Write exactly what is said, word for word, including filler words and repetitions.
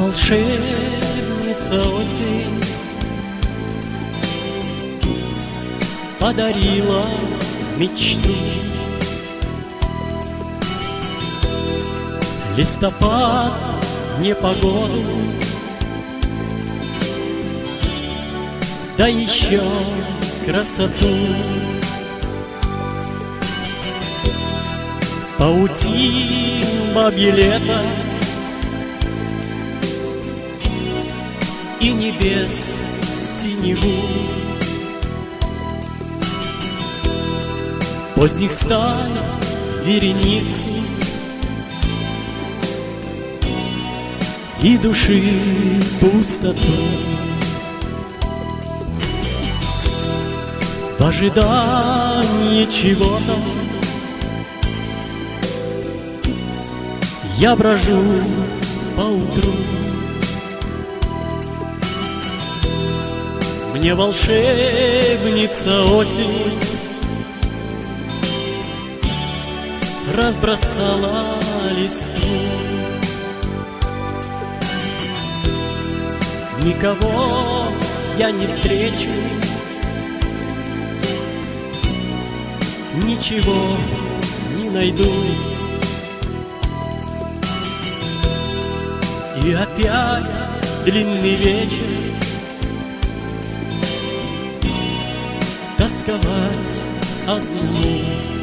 волшебница осень подарила мечту. Листопад непогоду, да еще красоту. Паутин бабье лето и небес синеву. Поздних сталь вереницу и души пустоту. В ожидании чего-то я брожу поутру. Мне волшебница осень разбросала листву. Никого я не встречу, ничего не найду. И опять длинный вечер, тосковать одному.